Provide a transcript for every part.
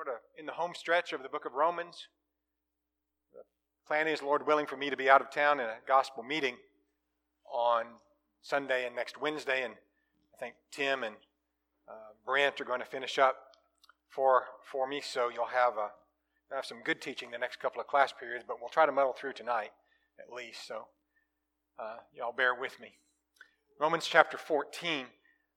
sort of in the home stretch of the book of Romans. The plan is, Lord willing, for me to be out of town in a gospel meeting on Sunday and next Wednesday, and I think Tim and Brent are going to finish up for me, so you'll have some good teaching the next couple of class periods, but we'll try to muddle through tonight at least, so y'all bear with me. Romans chapter 14,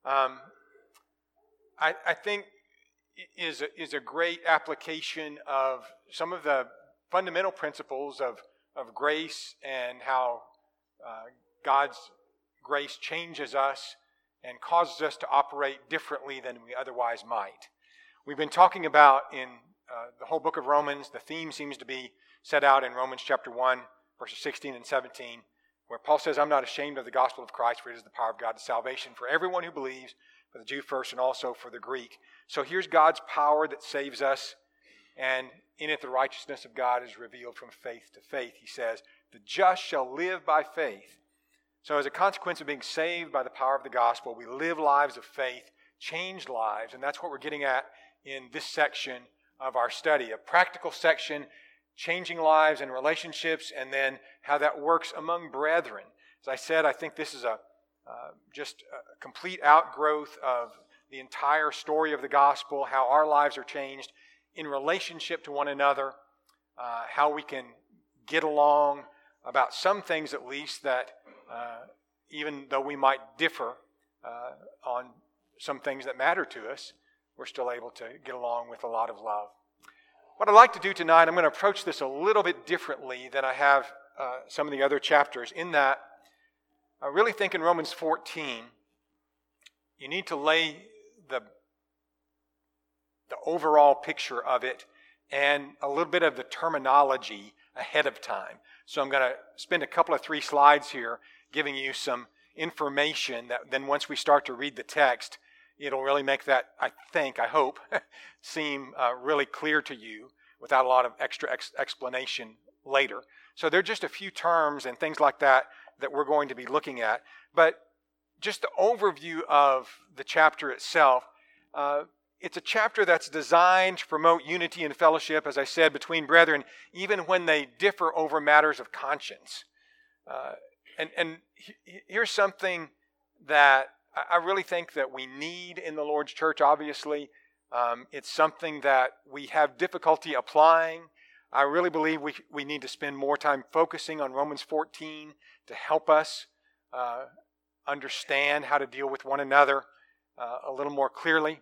I think is a great application of some of the fundamental principles of grace and how God's grace changes us and causes us to operate differently than we otherwise might. We've been talking about in the whole book of Romans, the theme seems to be set out in Romans chapter 1, verses 16 and 17, where Paul says, I'm not ashamed of the gospel of Christ, for it is the power of God to salvation for everyone who believes, for the Jew first and also for the Greek. So here's God's power that saves us, and in it the righteousness of God is revealed from faith to faith. He says, the just shall live by faith. So as a consequence of being saved by the power of the gospel, we live lives of faith, changed lives, and that's what we're getting at in this section of our study, a practical section, changing lives and relationships, and then how that works among brethren. As I said, I think this is just a complete outgrowth of the entire story of the gospel, how our lives are changed in relationship to one another, how we can get along about some things at least that even though we might differ on some things that matter to us, we're still able to get along with a lot of love. What I'd like to do tonight, I'm going to approach this a little bit differently than I have some of the other chapters, in that I really think in Romans 14, you need to lay the overall picture of it and a little bit of the terminology ahead of time. So I'm going to spend a couple of 3 slides here giving you some information that then once we start to read the text, it'll really make that, I hope, seem really clear to you without a lot of extra explanation later. So there are just a few terms and things like that we're going to be looking at. But just the overview of the chapter itself, it's a chapter that's designed to promote unity and fellowship, as I said, between brethren, even when they differ over matters of conscience. And here's something that I really think that we need in the Lord's church, obviously. It's something that we have difficulty applying. I really believe we need to spend more time focusing on Romans 14 to help us understand how to deal with one another a little more clearly.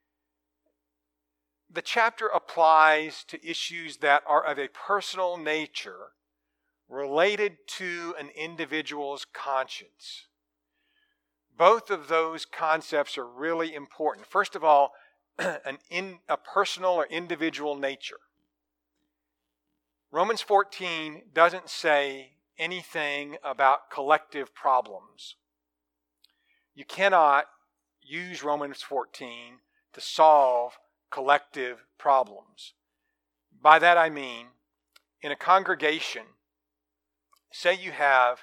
The chapter applies to issues that are of a personal nature related to an individual's conscience. Both of those concepts are really important. First of all, a personal or individual nature. Romans 14 doesn't say anything about collective problems. You cannot use Romans 14 to solve collective problems. By that I mean, in a congregation, say you have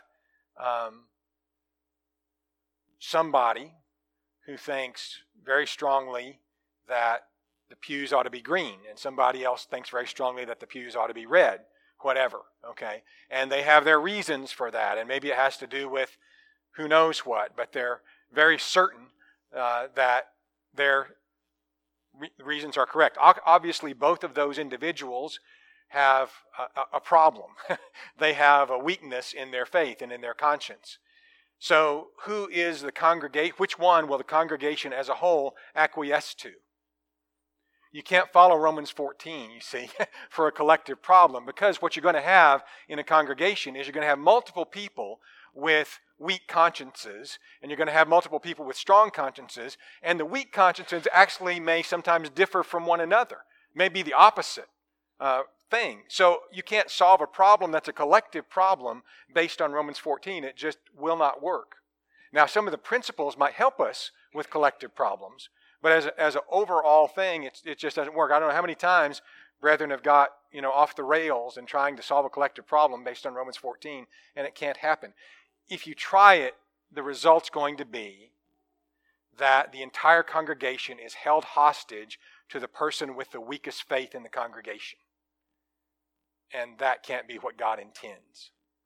somebody who thinks very strongly that the pews ought to be green, and somebody else thinks very strongly that the pews ought to be red, whatever, okay? And they have their reasons for that, and maybe it has to do with who knows what, but they're very certain that their reasons are correct. Obviously, both of those individuals have a problem. They have a weakness in their faith and in their conscience. So who is the congregation? Which one will the congregation as a whole acquiesce to? You can't follow Romans 14, you see, for a collective problem, because what you're going to have in a congregation is you're going to have multiple people with weak consciences, and you're going to have multiple people with strong consciences, and the weak consciences actually may sometimes differ from one another, may be the opposite thing. So you can't solve a problem that's a collective problem based on Romans 14. It just will not work. Now, some of the principles might help us with collective problems, but as an overall thing, it just doesn't work. I don't know how many times brethren have got off the rails in trying to solve a collective problem based on Romans 14, and it can't happen. If you try it, the result's going to be that the entire congregation is held hostage to the person with the weakest faith in the congregation. And that can't be what God intends.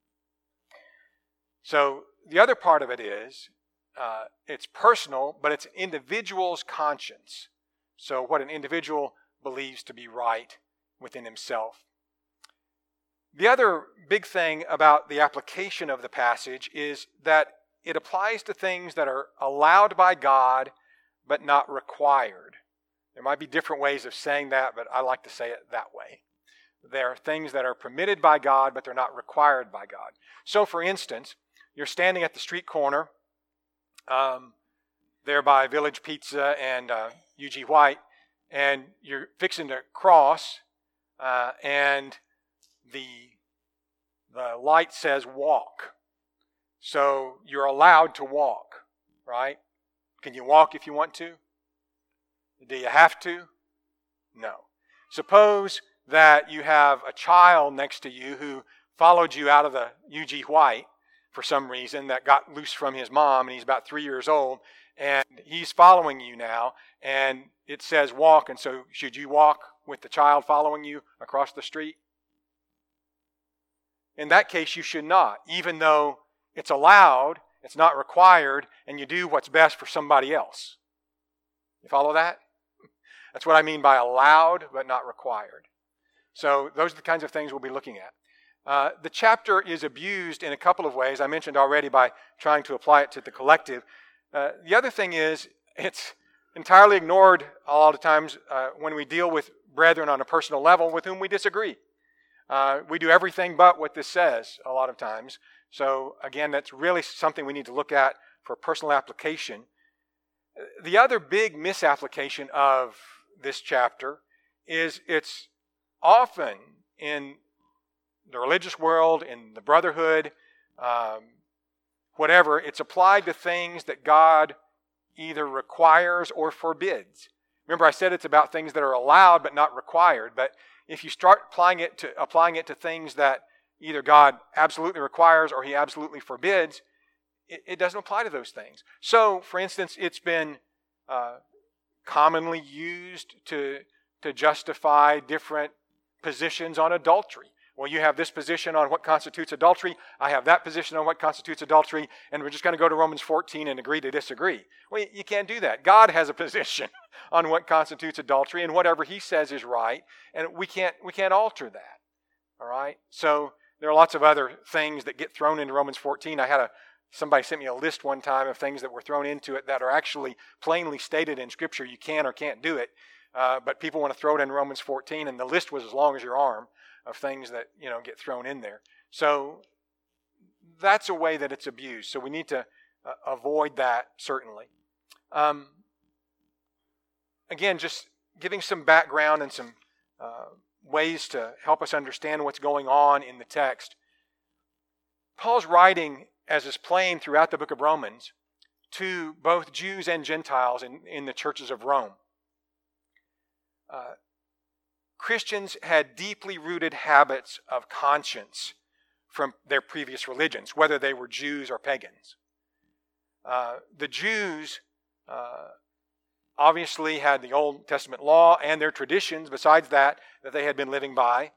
So the other part of it is, it's personal, but it's an individual's conscience. So what an individual believes to be right within himself. The other big thing about the application of the passage is that it applies to things that are allowed by God but not required. There might be different ways of saying that, but I like to say it that way. There are things that are permitted by God, but they're not required by God. So, for instance, you're standing at the street corner there by Village Pizza and UG White, and you're fixing to cross, and the light says walk. So you're allowed to walk, right? Can you walk if you want to? Do you have to? No. Suppose that you have a child next to you who followed you out of the UG White for some reason, that got loose from his mom, and he's about 3 years old, and he's following you now, and it says walk, and so should you walk with the child following you across the street? In that case, you should not. Even though it's allowed, it's not required, and you do what's best for somebody else. You follow that? That's what I mean by allowed but not required. So those are the kinds of things we'll be looking at. The chapter is abused in a couple of ways. I mentioned already by trying to apply it to the collective. The other thing is it's entirely ignored a lot of times when we deal with brethren on a personal level with whom we disagree. We do everything but what this says a lot of times. So again, that's really something we need to look at for personal application. The other big misapplication of this chapter is it's often in the religious world, in the brotherhood, whatever, it's applied to things that God either requires or forbids. Remember, I said it's about things that are allowed but not required. But if you start applying it to things that either God absolutely requires or He absolutely forbids, it doesn't apply to those things. So, for instance, it's been commonly used to justify different positions on adultery. Well, you have this position on what constitutes adultery. I have that position on what constitutes adultery. And we're just going to go to Romans 14 and agree to disagree. Well, you can't do that. God has a position on what constitutes adultery, and whatever He says is right. And we can't alter that. All right? So there are lots of other things that get thrown into Romans 14. Somebody sent me a list one time of things that were thrown into it that are actually plainly stated in Scripture. You can or can't do it. But people want to throw it in Romans 14, and the list was as long as your arm of things that, get thrown in there. So that's a way that it's abused. So we need to avoid that, certainly. Again, just giving some background and some ways to help us understand what's going on in the text. Paul's writing, as is plain throughout the book of Romans, to both Jews and Gentiles in the churches of Rome. Christians had deeply rooted habits of conscience from their previous religions, whether they were Jews or pagans. The Jews obviously had the Old Testament law and their traditions, besides that they had been living by.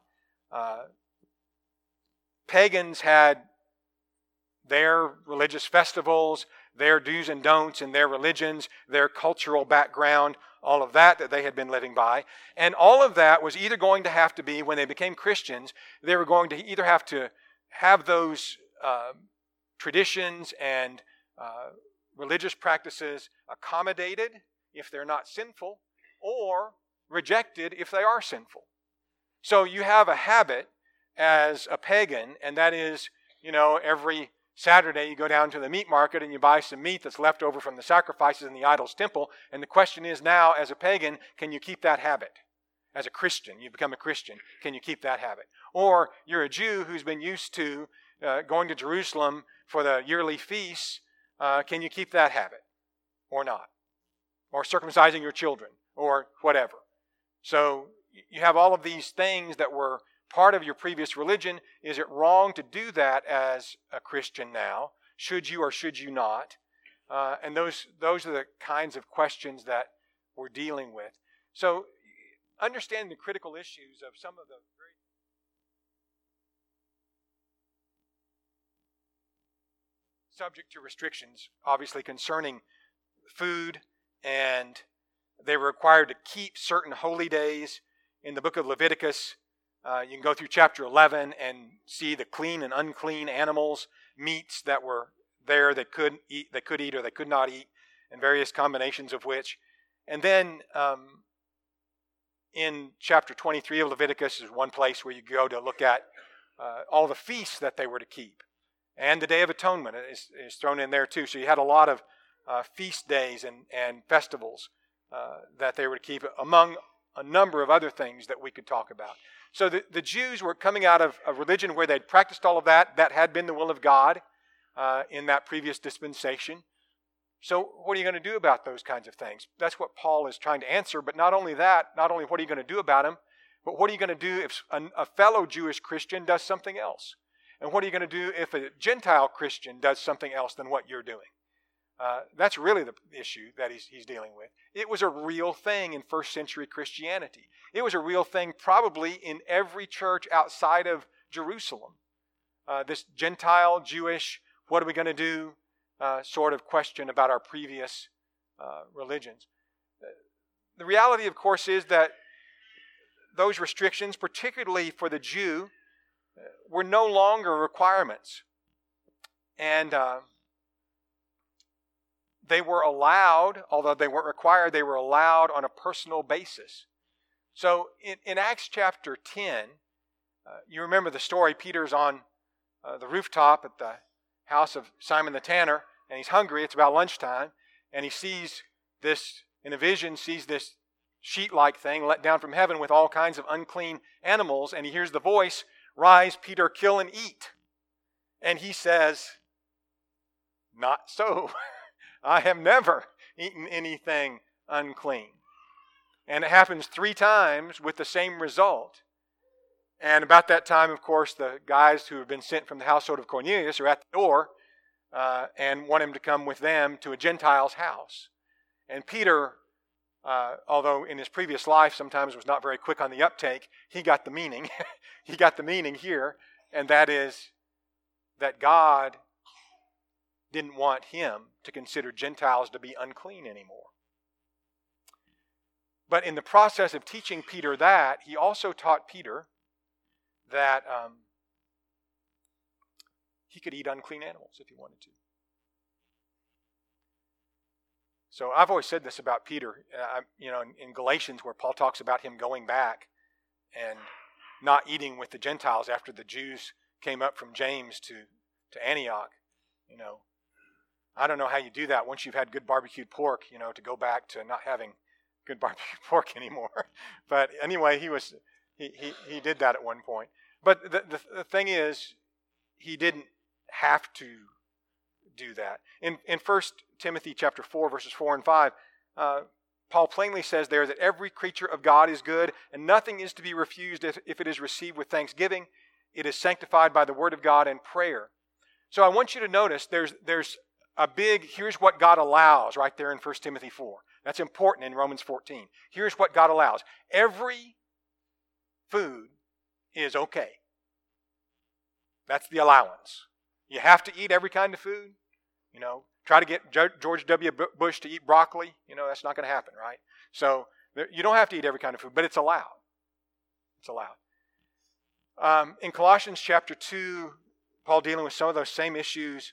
Pagans had their religious festivals, their do's and don'ts in their religions, their cultural background, all of that they had been living by. And all of that was either going to have to be, when they became Christians, they were going to either have to have those traditions and religious practices accommodated if they're not sinful, or rejected if they are sinful. So you have a habit as a pagan, and that is, every Saturday you go down to the meat market and you buy some meat that's left over from the sacrifices in the idol's temple. And the question is now, as a pagan, can you keep that habit? As a Christian, you become a Christian, can you keep that habit? Or you're a Jew who's been used to going to Jerusalem for the yearly feasts. Can you keep that habit or not? Or circumcising your children or whatever. So you have all of these things that were part of your previous religion. Is it wrong to do that as a Christian now? Should you or should you not? And those are the kinds of questions that we're dealing with. So understanding the critical issues of some of the very subject to restrictions, obviously concerning food, and they were required to keep certain holy days. In the book of Leviticus, you can go through chapter 11 and see the clean and unclean animals, meats that were there that could eat or they could not eat, and various combinations of which. And then in chapter 23 of Leviticus is one place where you go to look at all the feasts that they were to keep. And the Day of Atonement is thrown in there too. So you had a lot of feast days and festivals that they were to keep, among a number of other things that we could talk about. So the Jews were coming out of a religion where they'd practiced all of that. That had been the will of God in that previous dispensation. So what are you going to do about those kinds of things? That's what Paul is trying to answer. But not only that, not only what are you going to do about them, but what are you going to do if a fellow Jewish Christian does something else? And what are you going to do if a Gentile Christian does something else than what you're doing? That's really the issue that he's dealing with. It was a real thing in first century Christianity. It was a real thing probably in every church outside of Jerusalem. This Gentile, Jewish, what are we going to do sort of question about our previous religions. The reality, of course, is that those restrictions, particularly for the Jew, were no longer requirements. And they were allowed, although they weren't required, they were allowed on a personal basis. So in Acts chapter 10, you remember the story. Peter's on the rooftop at the house of Simon the Tanner, and he's hungry. It's about lunchtime, and he sees this, in a vision, sees this sheet-like thing let down from heaven with all kinds of unclean animals, and he hears the voice, "Rise, Peter, kill and eat." And he says, "Not so. I have never eaten anything unclean." And it happens 3 times with the same result. And about that time, of course, the guys who have been sent from the household of Cornelius are at the door and want him to come with them to a Gentile's house. And Peter, although in his previous life sometimes was not very quick on the uptake, he got the meaning. He got the meaning here, and that is that God didn't want him to consider Gentiles to be unclean anymore. But in the process of teaching Peter that, he also taught Peter that he could eat unclean animals if he wanted to. So I've always said this about Peter, in Galatians, where Paul talks about him going back and not eating with the Gentiles after the Jews came up from James to Antioch. I don't know how you do that once you've had good barbecued pork, to go back to not having good barbecued pork anymore. But anyway, he did that at one point. But the thing is, he didn't have to do that. In 1 Timothy chapter 4, verses 4 and 5, Paul plainly says there that every creature of God is good, and nothing is to be refused if it is received with thanksgiving. It is sanctified by the word of God and prayer. So I want you to notice there's a big, here's what God allows right there in 1 Timothy 4. That's important in Romans 14. Here's what God allows. Every food is okay. That's the allowance. You have to eat every kind of food. Try to get George W. Bush to eat broccoli. That's not going to happen, right? So you don't have to eat every kind of food, but it's allowed. It's allowed. In Colossians chapter 2, Paul dealing with some of those same issues,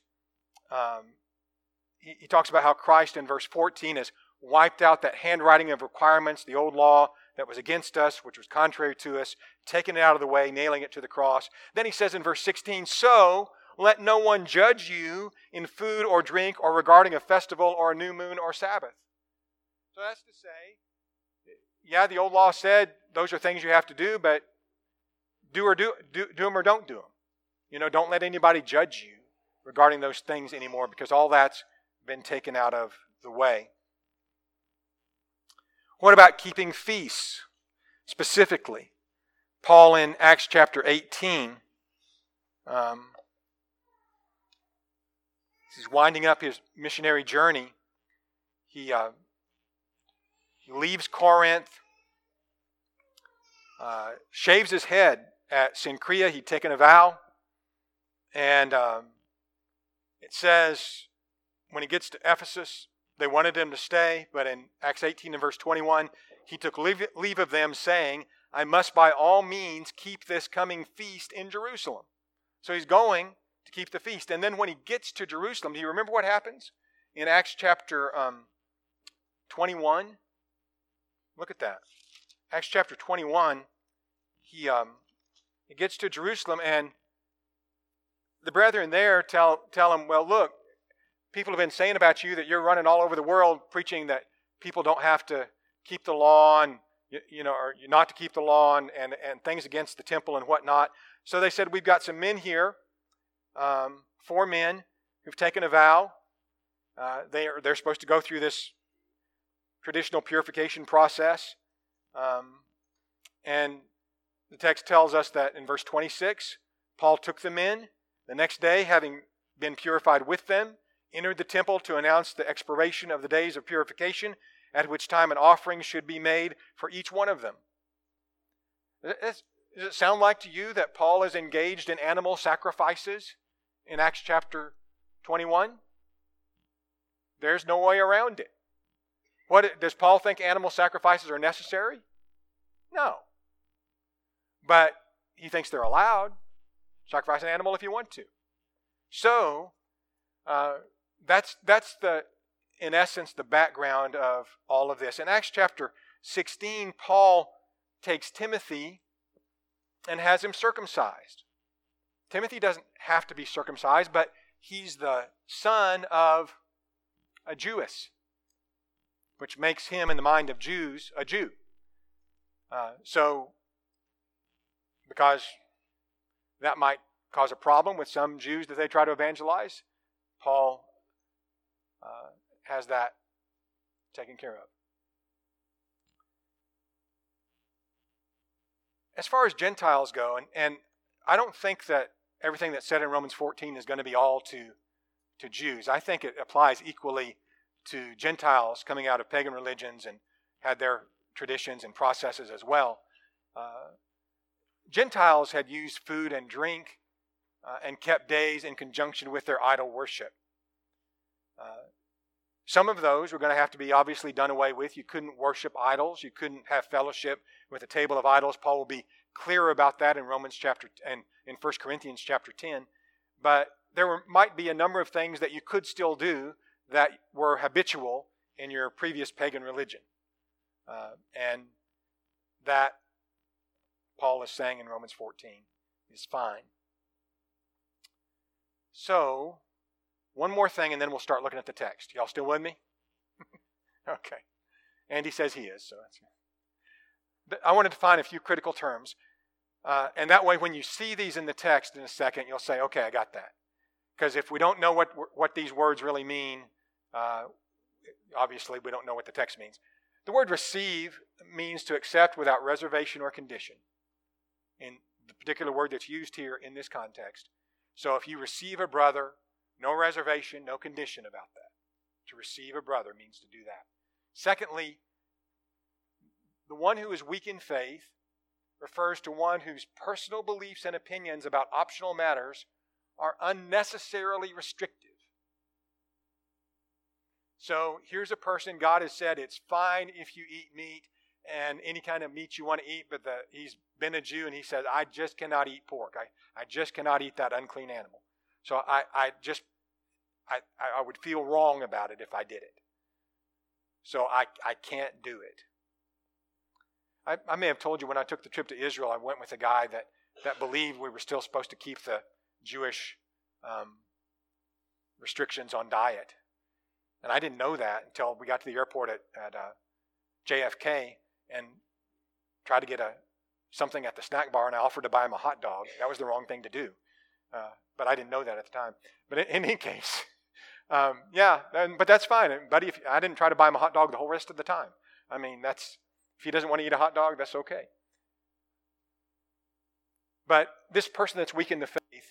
he talks about how Christ in verse 14 has wiped out that handwriting of requirements, the old law that was against us, which was contrary to us, taking it out of the way, nailing it to the cross. Then he says in verse 16, "So let no one judge you in food or drink or regarding a festival or a new moon or Sabbath." So that's to say, yeah, the old law said those are things you have to do, but do them or don't do them. Don't let anybody judge you regarding those things anymore, because all that's been taken out of the way. What about keeping feasts? Specifically, Paul in Acts chapter 18, he's winding up his missionary journey. He leaves Corinth, shaves his head at Cenchrea. He'd taken a vow. And it says when he gets to Ephesus, they wanted him to stay. But in Acts 18 and verse 21, he took leave of them, saying, I must by all means keep this coming feast in Jerusalem. So he's going to keep the feast. And then when he gets to Jerusalem, do you remember what happens? In Acts chapter 21, look at that. Acts chapter 21, he gets to Jerusalem, and the brethren there tell him, well, look, people have been saying about you that you're running all over the world preaching that people don't have to keep the law and, or not to keep the law and things against the temple and whatnot. So they said, we've got some men here, 4 men who've taken a vow. They're supposed to go through this traditional purification process. And the text tells us that in verse 26, Paul took them in. The next day, having been purified with them, entered the temple to announce the expiration of the days of purification, at which time an offering should be made for each one of them. Does it sound like to you that Paul is engaged in animal sacrifices in Acts chapter 21? There's no way around it. Does Paul think animal sacrifices are necessary? No. But he thinks they're allowed. Sacrifice an animal if you want to. So, that's in essence, the background of all of this. In Acts chapter 16, Paul takes Timothy and has him circumcised. Timothy doesn't have to be circumcised, but he's the son of a Jewess, which makes him, in the mind of Jews, a Jew. So, because that might cause a problem with some Jews that they try to evangelize, Paul has that taken care of. As far as Gentiles go, and I don't think that everything that's said in Romans 14 is going to be all to Jews. I think it applies equally to Gentiles coming out of pagan religions and had their traditions and processes as well. Gentiles had used food and drink and kept days in conjunction with their idol worship. Some of those were going to have to be obviously done away with. You couldn't worship idols. You couldn't have fellowship with a table of idols. Paul will be clearer about that in Romans chapter and in 1 Corinthians chapter 10. But there might be a number of things that you could still do that were habitual in your previous pagan religion. And that, Paul is saying in Romans 14, is fine. So, one more thing and then we'll start looking at the text. Y'all still with me? Okay. Andy says he is. So that's good. I want to define a few critical terms. And that way when you see these in the text in a second, you'll say, okay, I got that. Because if we don't know what these words really mean, obviously we don't know what the text means. The word receive means to accept without reservation or condition. In the particular word that's used here in this context. So if you receive a brother, no reservation, no condition about that. To receive a brother means to do that. Secondly, the one who is weak in faith refers to one whose personal beliefs and opinions about optional matters are unnecessarily restrictive. So here's a person, God has said it's fine if you eat meat and any kind of meat you want to eat, but he's been a Jew and he says, I just cannot eat pork. I just cannot eat that unclean animal. So I would feel wrong about it if I did it. So I can't do it. I may have told you when I took the trip to Israel, I went with a guy that believed we were still supposed to keep the Jewish restrictions on diet. And I didn't know that until we got to the airport at JFK and tried to get something at the snack bar, and I offered to buy him a hot dog. That was the wrong thing to do. But I didn't know that at the time. But in any case, but that's fine. Buddy, I didn't try to buy him a hot dog the whole rest of the time. I mean, if he doesn't want to eat a hot dog, that's okay. But this person that's weak in the faith,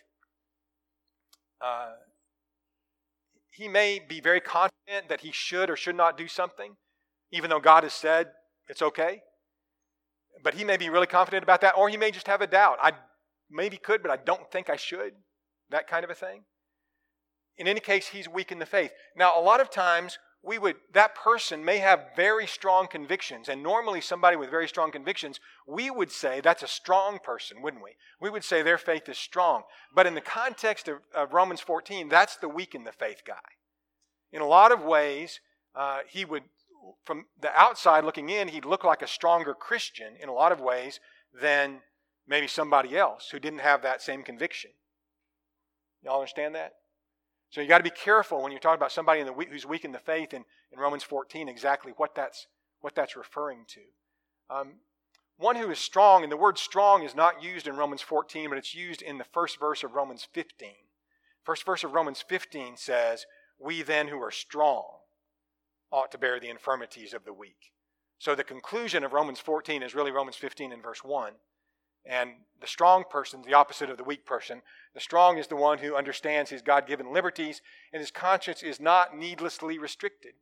he may be very confident that he should or should not do something, even though God has said it's okay. But he may be really confident about that, or he may just have a doubt. I maybe could, but I don't think I should. That kind of a thing. In any case, he's weak in the faith. Now, a lot of times, that person may have very strong convictions, and normally somebody with very strong convictions, we would say that's a strong person, wouldn't we? We would say their faith is strong. But in the context of Romans 14, that's the weak in the faith guy. In a lot of ways, he would, from the outside looking in, he'd look like a stronger Christian in a lot of ways than maybe somebody else who didn't have that same conviction. Y'all understand that? So you got to be careful when you're talking about somebody who's weak in the faith in Romans 14, exactly what that's referring to. One who is strong, and the word strong is not used in Romans 14, but it's used in the first verse of Romans 15. First verse of Romans 15 says, "We then who are strong ought to bear the infirmities of the weak." So the conclusion of Romans 14 is really Romans 15 and verse 1. And the strong person is the opposite of the weak person. The strong is the one who understands his God-given liberties, and his conscience is not needlessly restricted.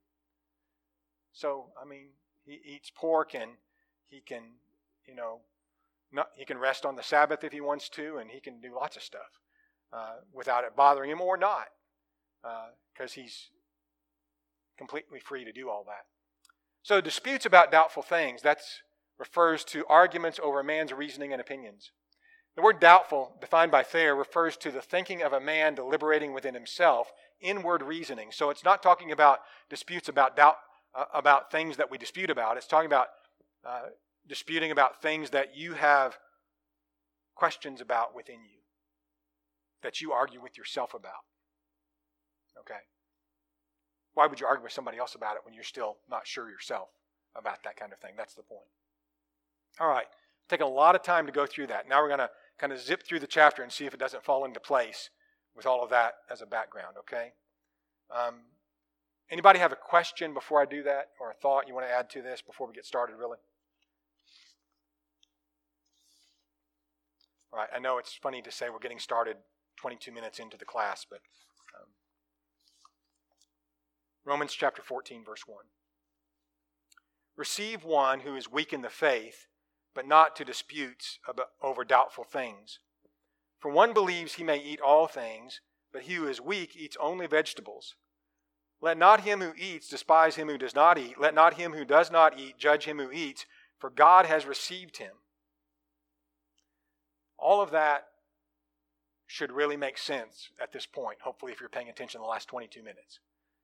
So, he eats pork, and he can, he can rest on the Sabbath if he wants to, and he can do lots of stuff without it bothering him or not, because he's completely free to do all that. So disputes about doubtful things, that's refers to arguments over a man's reasoning and opinions. The word doubtful, defined by Thayer, refers to the thinking of a man deliberating within himself, inward reasoning. So it's not talking about disputes about doubt, about things that we dispute about. It's talking about disputing about things that you have questions about within you, that you argue with yourself about. Okay? Why would you argue with somebody else about it when you're still not sure yourself about that kind of thing? That's the point. All right, taking a lot of time to go through that. Now we're going to kind of zip through the chapter and see if it doesn't fall into place with all of that as a background, okay? Anybody have a question before I do that, or a thought you want to add to this before we get started, really? All right, I know it's funny to say we're getting started 22 minutes into the class, but Romans chapter 14, verse 1. "Receive one who is weak in the faith, but not to disputes over doubtful things. For one believes he may eat all things, but he who is weak eats only vegetables. Let not him who eats despise him who does not eat. Let not him who does not eat judge him who eats, for God has received him." All of that should really make sense at this point, hopefully, if you're paying attention the last 22 minutes.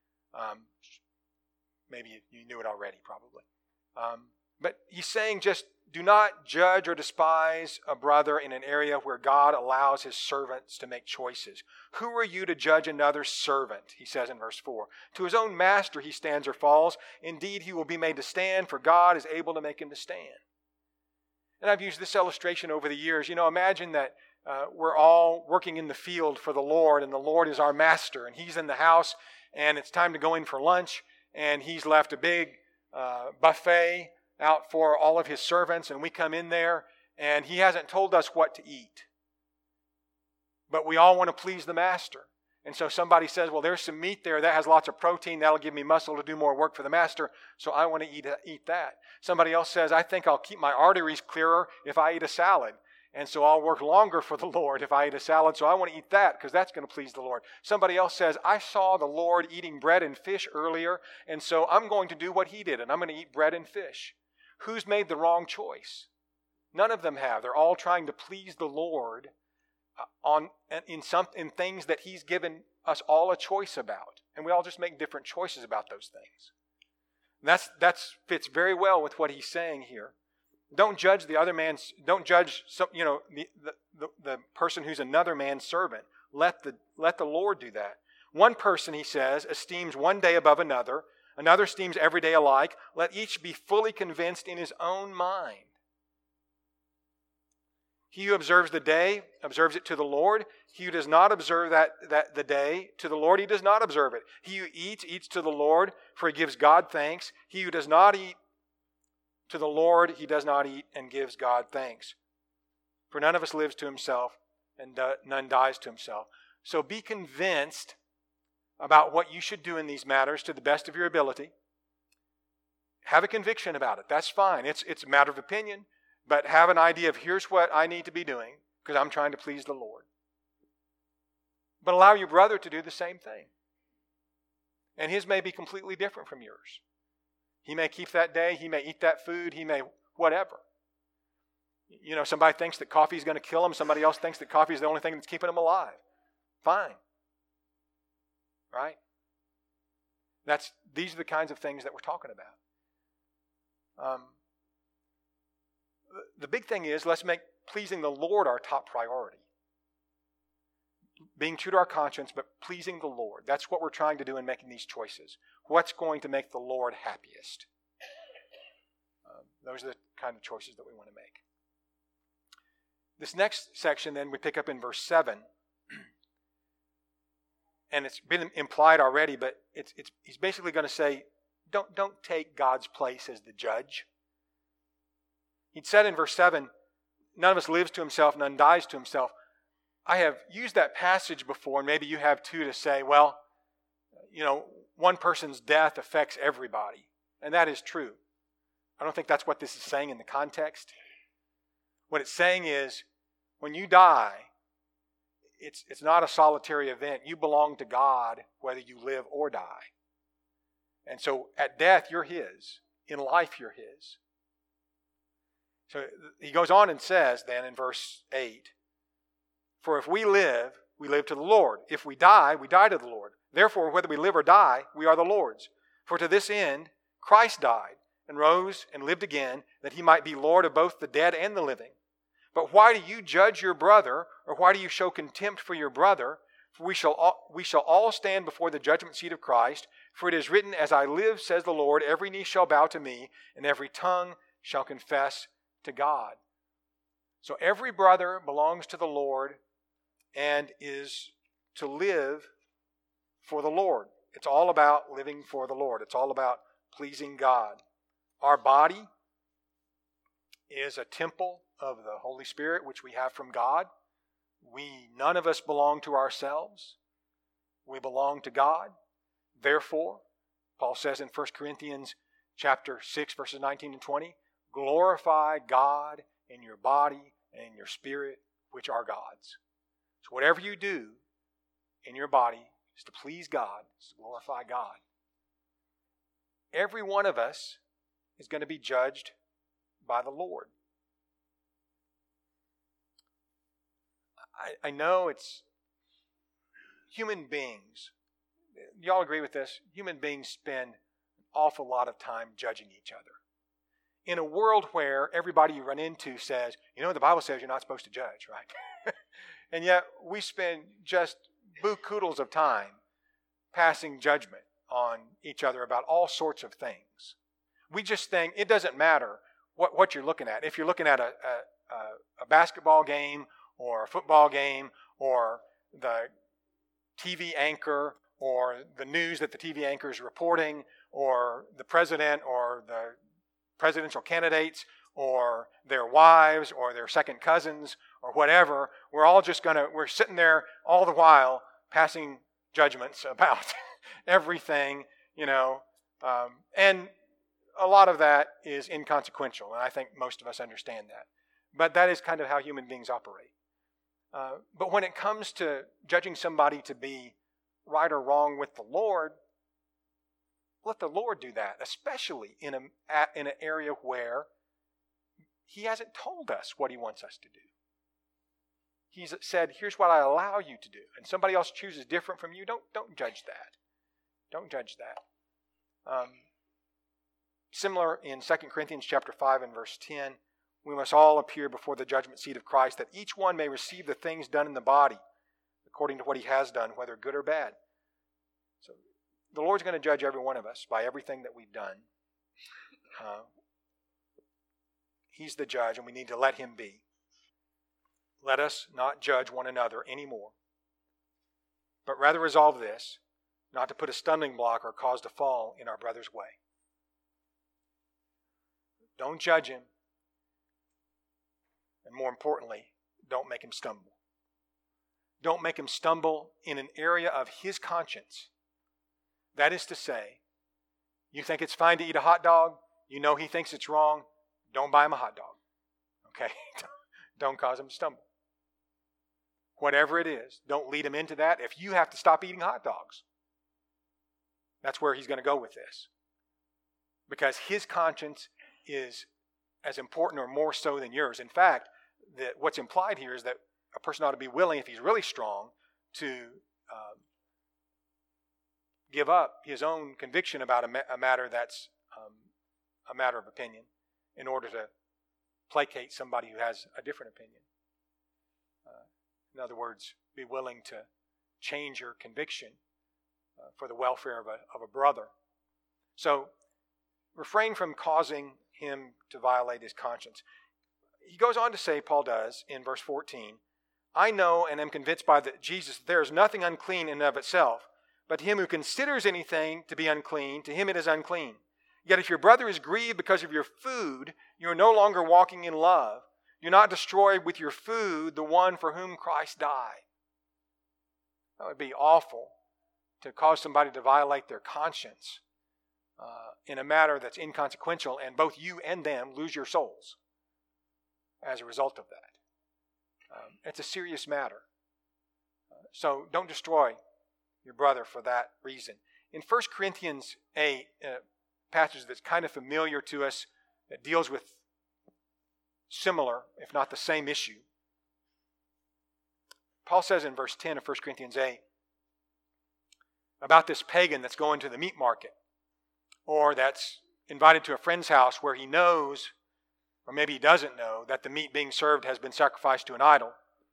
Maybe you knew it already, probably. But he's saying just do not judge or despise a brother in an area where God allows his servants to make choices. "Who are you to judge another servant?" he says in verse 4. "To his own master he stands or falls. Indeed, he will be made to stand, for God is able to make him to stand." And I've used this illustration over the years. Imagine that we're all working in the field for the Lord, and the Lord is our master, and he's in the house, and it's time to go in for lunch, and he's left a big buffet out for all of his servants, and we come in there, and he hasn't told us what to eat. But we all want to please the master. And so somebody says, well, there's some meat there that has lots of protein. That'll give me muscle to do more work for the master, so I want to eat that. Somebody else says, I think I'll keep my arteries clearer if I eat a salad. And so I'll work longer for the Lord if I eat a salad, so I want to eat that because that's going to please the Lord. Somebody else says, I saw the Lord eating bread and fish earlier, and so I'm going to do what he did, and I'm going to eat bread and fish. Who's made the wrong choice? None of them have. They're all trying to please the Lord in things that he's given us all a choice about. And we all just make different choices about those things. That fits very well with what he's saying here. Don't judge the other man's. Don't judge the person who's another man's servant. Let the Lord do that. One person, he says, esteems one day above another. Another esteems every day alike. Let each be fully convinced in his own mind. He who observes the day observes it to the Lord. He who does not observe that the day to the Lord, he does not observe it. He who eats to the Lord, for he gives God thanks. He who does not eat to the Lord, he does not eat and gives God thanks. For none of us lives to himself, and none dies to himself. So be convinced about what you should do in these matters to the best of your ability. Have a conviction about it. That's fine. It's a matter of opinion. but have an idea of here's what I need to be doing because I'm trying to please the Lord. But allow your brother to do the same thing. And his may be completely different from yours. He may keep that day. He may eat that food. He may whatever. You know, somebody thinks that coffee is going to kill him. Somebody else thinks that coffee is the only thing that's keeping him alive. Fine. Right? These are the kinds of things that we're talking about. The big thing is, let's make pleasing the Lord our top priority. Being true to our conscience, but pleasing the Lord. That's what we're trying to do in making these choices. What's going to make the Lord happiest? Those are the kind of choices that we want to make. This next section then we pick up in verse 7. And it's been implied already, but he's basically going to say, don't take God's place as the judge. He'd said in verse 7, none of us lives to himself, none dies to himself. I have used that passage before, and maybe you have too, to say, well, you know, one person's death affects everybody. And that is true. I don't think that's what this is saying in the context. What it's saying is, when you die, it's not a solitary event. You belong to God whether you live or die. And so at death, you're His. In life, you're His. So he goes on and says then in verse 8, for if we live to the Lord. If we die to the Lord. Therefore, whether we live or die, we are the Lord's. For to this end, Christ died and rose and lived again, that He might be Lord of both the dead and the living. But why do you judge your brother, or why do you show contempt for your brother? For we shall all stand before the judgment seat of Christ. For it is written, as I live, says the Lord, every knee shall bow to me, and every tongue shall confess to God. So every brother belongs to the Lord and is to live for the Lord. It's all about living for the Lord. It's all about pleasing God. Our body is a temple of the Holy Spirit, which we have from God. None of us belong to ourselves. We belong to God. Therefore, Paul says in 1 Corinthians chapter 6, verses 19 and 20, glorify God in your body and in your spirit, which are God's. So whatever you do in your body is to please God, is to glorify God. Every one of us is going to be judged by the Lord. I know it's human beings. Y'all agree with this? Human beings spend an awful lot of time judging each other. In a world where everybody you run into says, you know, the Bible says you're not supposed to judge, right? And yet we spend just buku-doodles of time passing judgment on each other about all sorts of things. We just think it doesn't matter what you're looking at. If you're looking at a basketball game or a football game or the TV anchor or the news that the TV anchor is reporting or the president or the presidential candidates or their wives or their second cousins or whatever, we're sitting there all the while passing judgments about everything, you know, and a lot of that is inconsequential, and I think most of us understand that. But that is kind of how human beings operate. But when it comes to judging somebody to be right or wrong with the Lord, let the Lord do that, especially in an area where He hasn't told us what He wants us to do. He's said, here's what I allow you to do. And somebody else chooses different from you, don't judge that. Don't judge that. Similar in 2 Corinthians chapter 5 and verse 10, we must all appear before the judgment seat of Christ, that each one may receive the things done in the body according to what he has done, whether good or bad. So the Lord's going to judge every one of us by everything that we've done. He's the judge, and we need to let Him be. Let us not judge one another anymore, but rather resolve this, not to put a stumbling block or cause to fall in our brother's way. Don't judge him. And more importantly, don't make him stumble. Don't make him stumble in an area of his conscience. That is to say, you think it's fine to eat a hot dog, you know he thinks it's wrong, don't buy him a hot dog. Okay? Don't cause him to stumble. Whatever it is, don't lead him into that. If you have to stop eating hot dogs, that's where he's going to go with this. Because his conscience is as important or more so than yours. In fact, what's implied here is that a person ought to be willing, if he's really strong, to give up his own conviction about a matter that's a matter of opinion in order to placate somebody who has a different opinion. In other words, be willing to change your conviction for the welfare of a brother. So, refrain from causing him to violate his conscience. He goes on to say, Paul does, in verse 14, I know and am convinced by Jesus that there is nothing unclean in and of itself, but him who considers anything to be unclean, to him it is unclean. Yet if your brother is grieved because of your food, you are no longer walking in love. Do not destroy with your food the one for whom Christ died. That would be awful, to cause somebody to violate their conscience in a matter that's inconsequential, and both you and them lose your souls as a result of that. It's a serious matter. So don't destroy your brother for that reason. In 1 Corinthians 8, a passage that's kind of familiar to us, that deals with similar, if not the same issue. Paul says in verse 10 of 1 Corinthians 8 about this pagan that's going to the meat market, or that's invited to a friend's house where he knows, or maybe he doesn't know, that the meat being served has been sacrificed to an idol.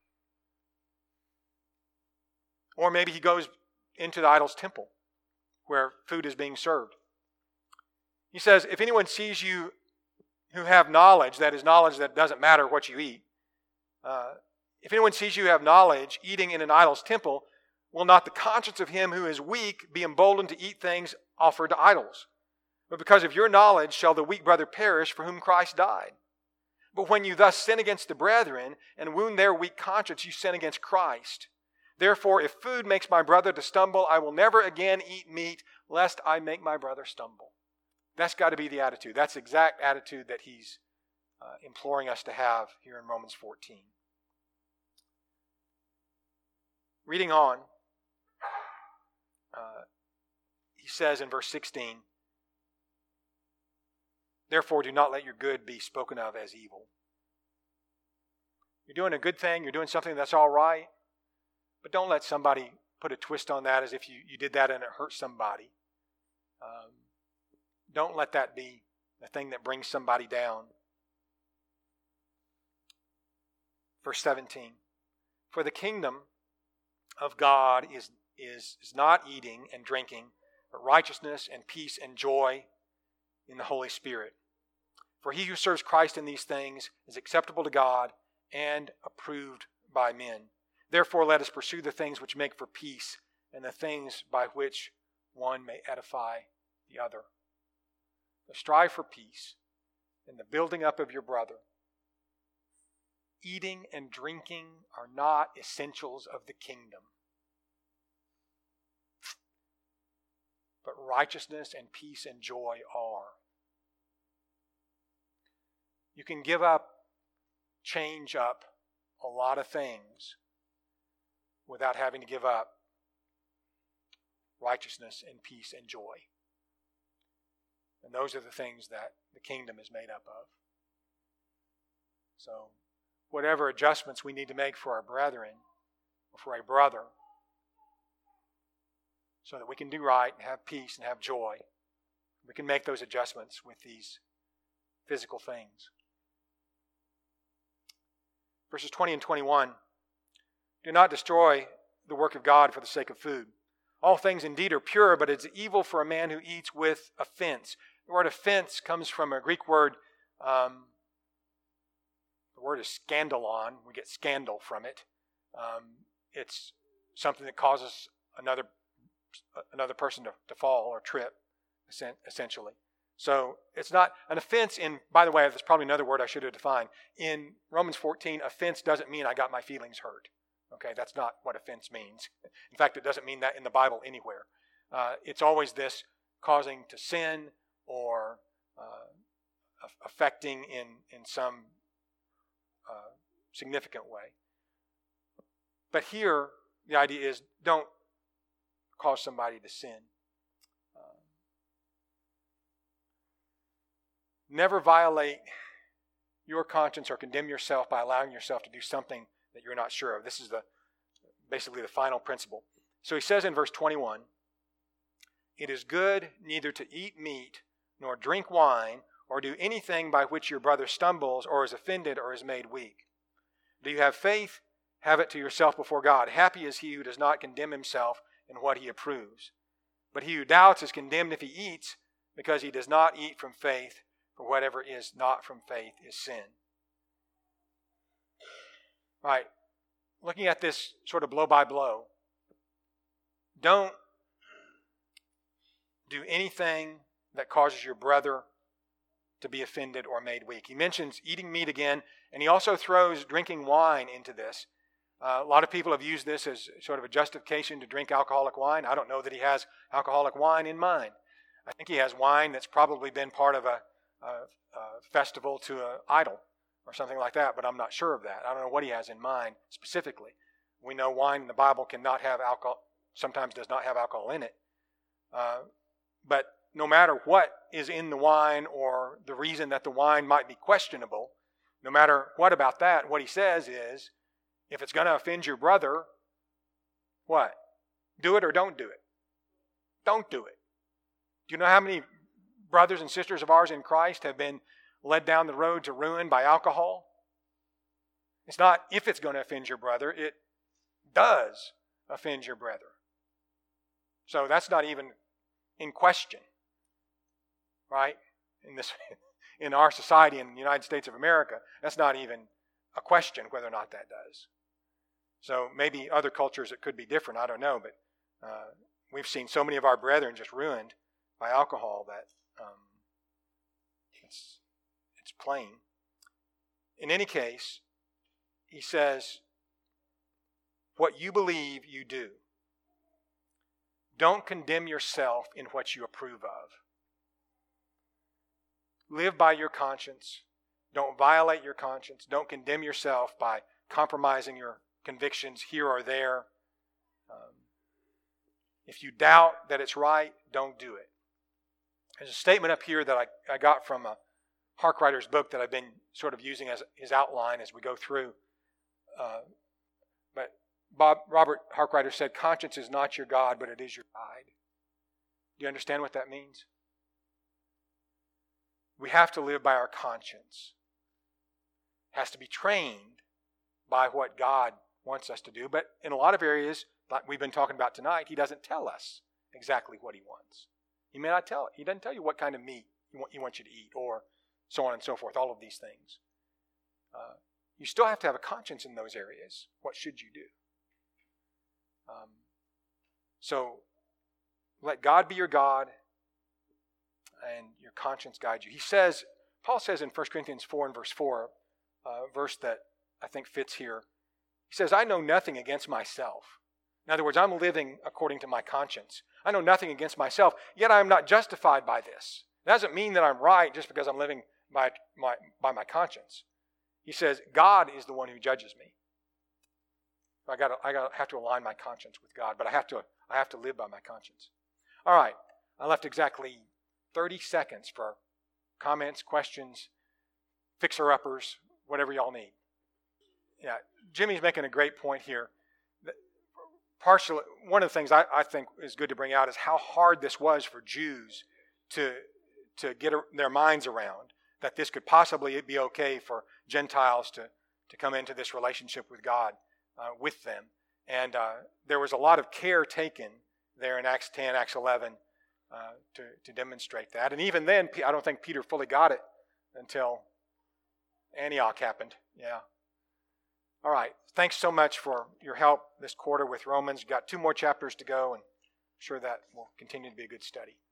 Or maybe he goes into the idol's temple where food is being served. He says, if anyone sees you who have knowledge, that is knowledge that doesn't matter what you eat, if anyone sees you have knowledge eating in an idol's temple, will not the conscience of him who is weak be emboldened to eat things offered to idols? But because of your knowledge shall the weak brother perish for whom Christ died. But when you thus sin against the brethren and wound their weak conscience, you sin against Christ. Therefore, if food makes my brother to stumble, I will never again eat meat, lest I make my brother stumble. That's got to be the attitude. That's the exact attitude that he's imploring us to have here in Romans 14. Reading on, he says in verse 16, therefore do not let your good be spoken of as evil. You're doing a good thing, you're doing something that's all right, but don't let somebody put a twist on that as if you did that and it hurt somebody. Don't let that be the thing that brings somebody down. Verse 17, for the kingdom of God is not eating and drinking, but righteousness and peace and joy in the Holy Spirit. For he who serves Christ in these things is acceptable to God and approved by men. Therefore let us pursue the things which make for peace and the things by which one may edify the other. So strive for peace and the building up of your brother. Eating and drinking are not essentials of the kingdom. But righteousness and peace and joy are. You can change up a lot of things without having to give up righteousness and peace and joy. And those are the things that the kingdom is made up of. So, whatever adjustments we need to make for our brethren, or for a brother, so that we can do right and have peace and have joy, we can make those adjustments with these physical things. Verses 20 and 21, do not destroy the work of God for the sake of food. All things indeed are pure, but it's evil for a man who eats with offense. The word offense comes from a Greek word, the word is scandalon. We get scandal from it. It's something that causes another person to fall or trip, essentially. So it's not an offense by the way, there's probably another word I should have defined. In Romans 14, offense doesn't mean I got my feelings hurt. Okay, that's not what offense means. In fact, it doesn't mean that in the Bible anywhere. It's always this causing to sin or affecting in some significant way. But here, the idea is don't cause somebody to sin. Never violate your conscience or condemn yourself by allowing yourself to do something that you're not sure of. This is basically the final principle. So he says in verse 21, "It is good neither to eat meat nor drink wine or do anything by which your brother stumbles or is offended or is made weak. Do you have faith? Have it to yourself before God. Happy is he who does not condemn himself in what he approves. But he who doubts is condemned if he eats, because he does not eat from faith, for whatever is not from faith is sin." All right, looking at this sort of blow by blow, don't do anything that causes your brother to be offended or made weak. He mentions eating meat again, and he also throws drinking wine into this. A lot of people have used this as sort of a justification to drink alcoholic wine. I don't know that he has alcoholic wine in mind. I think he has wine that's probably been part of a festival to an idol or something like that, but I'm not sure of that. I don't know what he has in mind specifically. We know wine in the Bible cannot have alcohol, sometimes does not have alcohol in it. But no matter what is in the wine or the reason that the wine might be questionable, no matter what about that, what he says is, if it's going to offend your brother, what? Do it or don't do it. Don't do it. Do you know how many brothers and sisters of ours in Christ have been led down the road to ruin by alcohol? It's not if it's going to offend your brother, it does offend your brother. So that's not even in question, right? In our society in the United States of America, that's not even a question whether or not that does. So maybe other cultures it could be different, I don't know, but we've seen so many of our brethren just ruined by alcohol that it's plain. In any case, he says, what you believe, you do. Don't condemn yourself in what you approve of. Live by your conscience. Don't violate your conscience. Don't condemn yourself by compromising your convictions here or there. If you doubt that it's right, don't do it. There's a statement up here that I got from a Harkrider's book that I've been sort of using as his outline as we go through. But Robert Harkrider said, conscience is not your God, but it is your guide. Do you understand what that means? We have to live by our conscience. It has to be trained by what God wants us to do. But in a lot of areas, like we've been talking about tonight, he doesn't tell us exactly what he wants. He may not tell it. He doesn't tell you what kind of meat he wants you to eat, or so on and so forth, all of these things. You still have to have a conscience in those areas. What should you do? So let God be your God and your conscience guide you. Paul says in 1 Corinthians 4 and verse 4, a verse that I think fits here. He says, I know nothing against myself. In other words, I'm living according to my conscience. I know nothing against myself, yet I am not justified by this. It doesn't mean that I'm right just because I'm living by my conscience. He says, God is the one who judges me. I have to align my conscience with God, but I have to live by my conscience. All right, I left exactly 30 seconds for comments, questions, fixer-uppers, whatever y'all need. Yeah, Jimmy's making a great point here. Partially, one of the things I think is good to bring out is how hard this was for Jews to get their minds around, that this could possibly be okay for Gentiles to come into this relationship with God with them. And there was a lot of care taken there in Acts 10, Acts 11 to demonstrate that. And even then, I don't think Peter fully got it until Antioch happened. Yeah. All right. Thanks so much for your help this quarter with Romans. We've got 2 more chapters to go, and I'm sure that will continue to be a good study.